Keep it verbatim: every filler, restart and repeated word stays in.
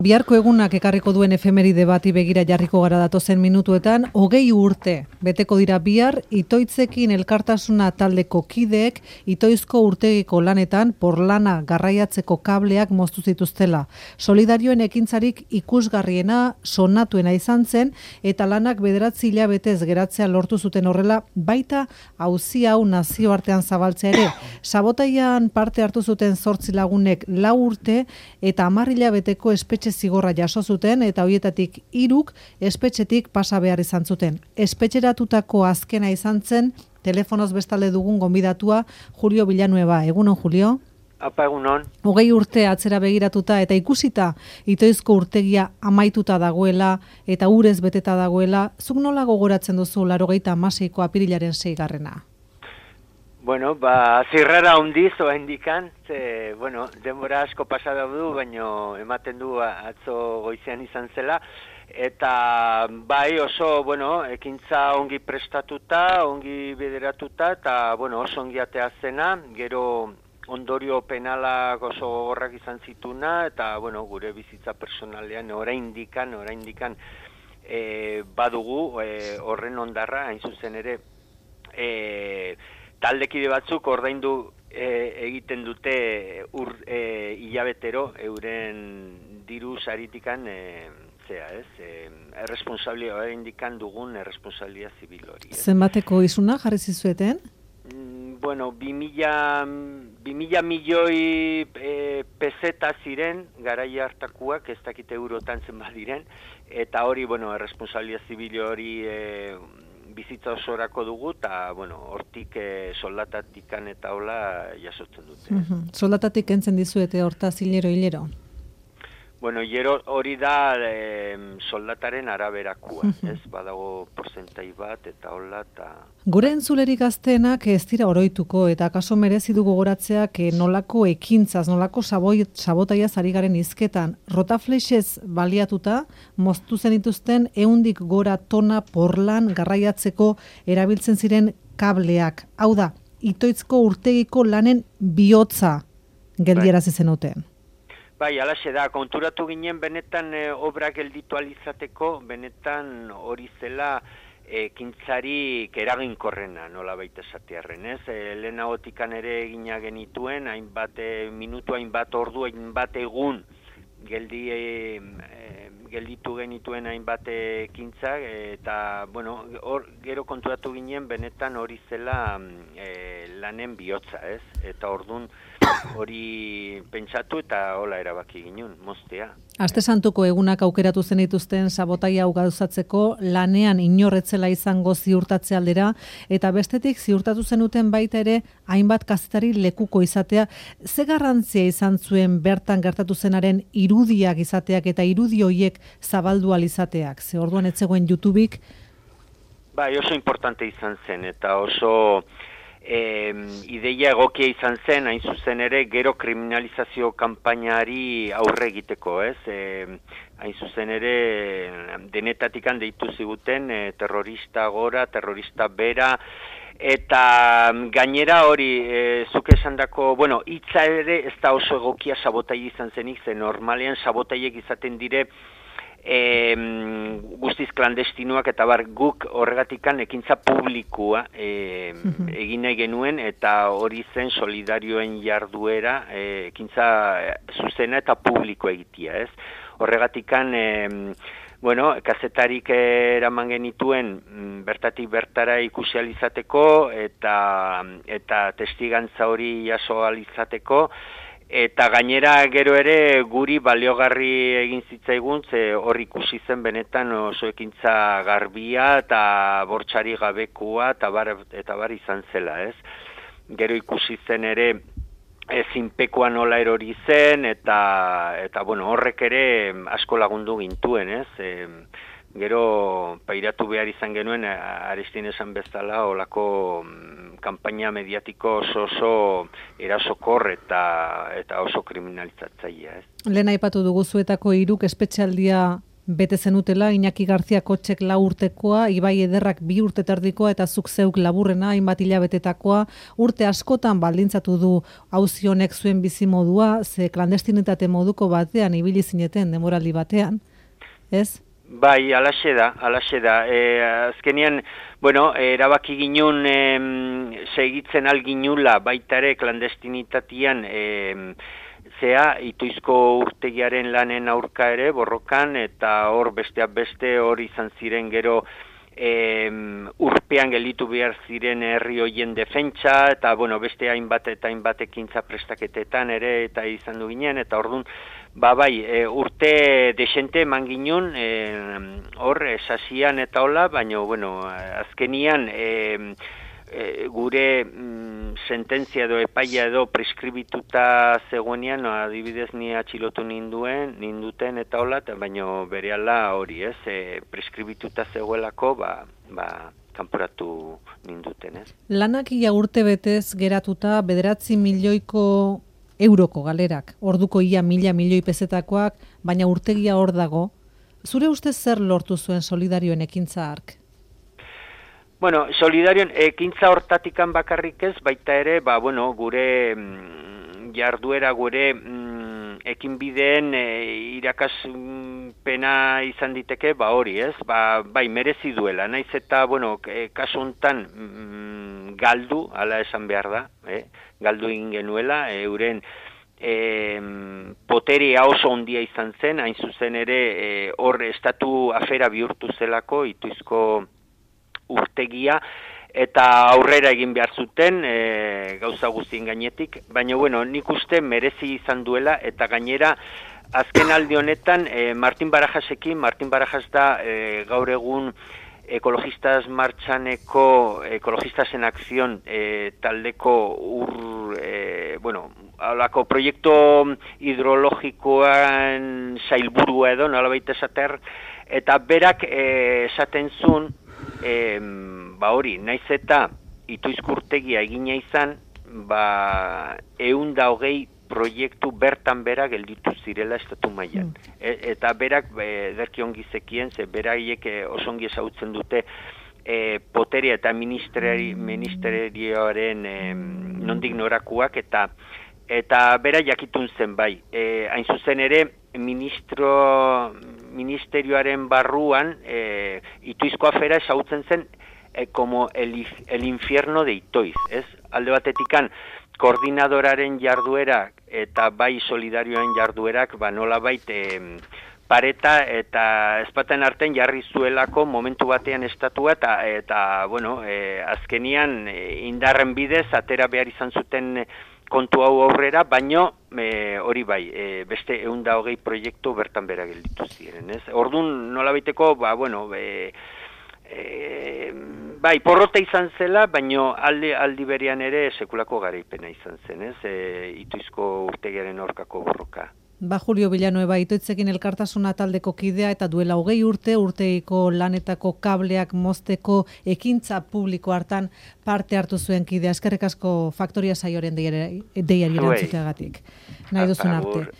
Biharko egunak ekarriko duen efemeride bati begira jarriko gara datozen minutuetan, hogei urte beteko dira bihar, Itoitzekin elkartasuna taldeko kideek Itoizko urtegiko lanetan porlana garraiatzeko kableak moztu zituztela. Solidarioen ekintzarik ikusgarriena sonatuena izan zen eta lanak bederatzi hilabetez geratzea lortu zuten horrela, baita auzi hau nazioartean zabaltzea ere. Sabotaian parte hartu zuten zortzi lagunek lau urte eta hamar hilabeteko espetxe zigorra jaso zuten eta hoietatik hiruk espetxetik pasa behar izan zuten. Espetxeratutako azkena izan zen telefonoz bestalde dugun gonbidatua Julio Villanueva. Egunon, Julio? Apa, egunon. Hogei urte atzera begiratuta eta ikusita Itoizko urtegia amaituta dagoela eta urez beteta dagoela, zuk nola gogoratzen duzu laurogeita hamaseiko apirilaren seigarrena? Bueno, ba, zirrara hundiz oa indikan, ze, bueno, denbora asko pasa du, baino ematen du atzo goizean izan zela, eta bai oso, bueno, ekintza ongi prestatuta, ongi bideratuta, eta, bueno, oso ongi atea zena, gero ondorio penalak oso gogorrak izan zituna, eta, bueno, gure bizitza personalean oraindikan, oraindikan e, badugu, e, horren ondarra, hain zuzen ere, e, taldekide batzuk ordaindu e, egiten dute ur, e, hilabetero euren diru saritikan e, zea, ez? E, erresponsabilia indikan dugun erresponsabilia zibil hori. Zenbateko isuna jarri zizueten? Mm, bueno, bi mila milioi e, peseta ziren, garaia hartakuak, ez dakite eurotan zenbat diren, eta hori, bueno, erresponsabilia zibil hori e, bizitza osorako dugu, eta, bueno, hortik e, soldatatikan eta hola jasotzen dute. Uh-huh. Soldatatik entzen dizuete hortaz hilero-hilero? Bueno, hilero hori da e, soldataren araberakua, uh-huh. ez? Badago porzentai bat eta hola, eta... Gure entzulerik gazteenak ez dira oroituko eta kaso merezi du gogoratzeak nolako ekintzaz, nolako saboi, sabotaiaz ari garen hizketan. Rotaflexez baliatuta, moztu zen dituzten ehundik gora tona porlan garraiatzeko erabiltzen ziren kableak. Hau da, Itoizko urtegiko lanen bihotza geldiarazi zenuten. Bai, alaxe da, konturatu ginen benetan e, obra gelditu alizateko, benetan hori zela ekintzarik eraginkorrena, nola baita esatearren, ez? E, lehenagotikan ere egina genituen, hainbat e, minutu, hainbat ordu, hainbat egun geldi, e, gelditu genituen hainbat ekintzak, eta, bueno, hor, gero konturatu ginen benetan hori zela e, lanen bihotza, ez? Eta ordun hori pentsatu eta hola erabaki ginen, moztea. Aste Santuko egunak aukeratu zen dituzten sabotaia hau gauzatzeko lanean inorretzela izango ziurtatze aldera, eta bestetik ziurtatu zenuten baita ere hainbat kazetari lekuko izatea. Ze garrantzia izan zuen bertan gertatu zenaren irudiak izateak eta irudi horiek zabaldu alizateak? Ze orduan ez zegoen YouTubek? Bai, oso importante izan zen eta oso... E, ideia egokia izan zen, hain zuzen ere, gero kriminalizazio kanpainari aurre egiteko, ez? E, hain zuzen ere, denetatikan deitu ziguten, e, terrorista gora, terrorista bera, eta gainera hori, e, zuk esandako, bueno, hitza ere ez da oso egokia sabotai izan zenik, zen normalean sabotaiek izaten dire, E, guztiz klandestinoak eta bar guk horregatikan ekintza publikua e, uh-huh. egin nahi genuen eta hori zen solidarioen jarduera e, ekintza zuzena eta publiko egitea, ez? Horregatikan e, bueno, kazetarik eraman genituen bertatik bertara ikusi alizateko eta, eta testigantza hori jaso alizateko. Eta gainera gero ere guri baliogarri egin zitzaigun, ze hor ikusi zen benetan oso ekintza garbia eta bortxari gabekua eta bar, eta bar izan zela, ez? Gero ikusi zen ere ezinpekoa nola erori zen eta, eta bueno, horrek ere asko lagundu gintuen, ez? E, gero pairatu behar izan genuen, Aristin esan bezala, olako kanpaina mediatiko oso oso erasokor eta eta oso kriminalizatzailea, ez? Lehen aipatu dugu zuetako hiruk espetxealdia bete zenutela, Iñaki Garzia Kotxek lau urtekoa, Ibai Ederrak bi urte terdikoa eta zuk zeuk laburrena, hainbat hilabetetakoa, urte askotan baldintzatu du auzi honek zuen bizimodua, ze klandestinitate moduko batean ibili zineten demoraldi batean, ez? Bai, alaxe da, alaxe da. E, azkenean, bueno, erabaki ginun e, segitzen alginula baita ere klandestinitatian e, zea Ituizko urtegiaren lanen aurka ere borrokan, eta hor besteak beste hor izan ziren gero e, urpean gelditu behar ziren herri hoien defentsa, eta bueno, beste hainbat eta hainbat ekintza prestaketetan ere eta izan du ginen, eta ordun ba bai, e, urte desente eman ginun, e, hor, esasian eta hola, baina, bueno, azkenian e, e, gure mm, sententzia edo epaia edo preskribituta zegoenean, no, adibidez ni atxilotu ninduen, ninduten eta hola, baina berehala hori, ez, e, preskribituta zegoelako, ba, ba, kanporatu ninduten, ez. Lanak ia urte betez geratuta, bederatzi milioiko euroko galerak, orduko ia mila milioi pezetakoak, baina urtegia hor dago. Zure ustez zer lortu zuen Solidarioen ekintza hark? Bueno, Solidarioen ekintza hortatikan bakarrik ez, baita ere, ba, bueno, gure mm, jarduera, gure mm, ekinbideen e, irakaspena izan diteke, ba hori ez, ba, bai merezi duela, naiz eta, bueno, e, kasu hontan mm, galdu, hala esan behar da, eh? galdu egin genuela, euren e, poterea oso ondia izan zen, hain zuzen ere e, hor estatu afera bihurtu zelako, Ituizko urtegia, eta aurrera egin behar zuten e, gauza guztien gainetik, baina bueno, nik uste merezi izan duela, eta gainera azken aldi honetan e, Martin Barajasekin, Martin Barajas da e, gaur egun Ekologistas Martxaneko, Ekologistas en Acción e, taldeko ur, e, bueno, alako proiektu hidrologikoan sailburua edo, nolabait esater, eta berak e, esaten zuen, e, ba hori, naiz eta Ituizko urtegia egina izan, ba, ehun da hogei proiektu bertan bera gelditu zirela estatu mailan. Mm. E, eta berak e, derki ongi zekien, ze beraiek e, oso ongi ezagutzen dute e, poteria eta ministeri, ministerioaren e, nondik norakuak, eta eta bera jakitun zen bai. E, hain zuzen ere, ministro, ministerioaren barruan e, Ituizko afera ezagutzen zen e, como el, el infierno de Itoiz, ez? Alde batetikan, koordinadoraren jarduerak eta bai Solidarioen jarduerak ba nolabait e, pareta eta ezpaten artean jarri zuelako momentu batean estatua eta eta bueno, e, azkenian e, indarren bidez atera behar izan zuten kontu hau aurrera, baino e, hori bai, e, beste ehun eta hogei proiektu bertan bera gelditu ziren, ez? Ordun nolabaiteko, ba bueno, e, E, bai, porrota izan zela, baino aldi, aldi berean ere sekulako garaipena izan zen, ez? E, Ituizko urtegiaren aurkako borroka. Ba, Julio Villanueva, Itoitzekin elkartasuna taldeko kidea eta duela hogei urte, urteiko lanetako kableak mozteko ekintza publiko hartan parte hartu zuen kidea. Eskerrik asko Faktoria saioaren deiari erantzuteagatik. Nahi duzun arte.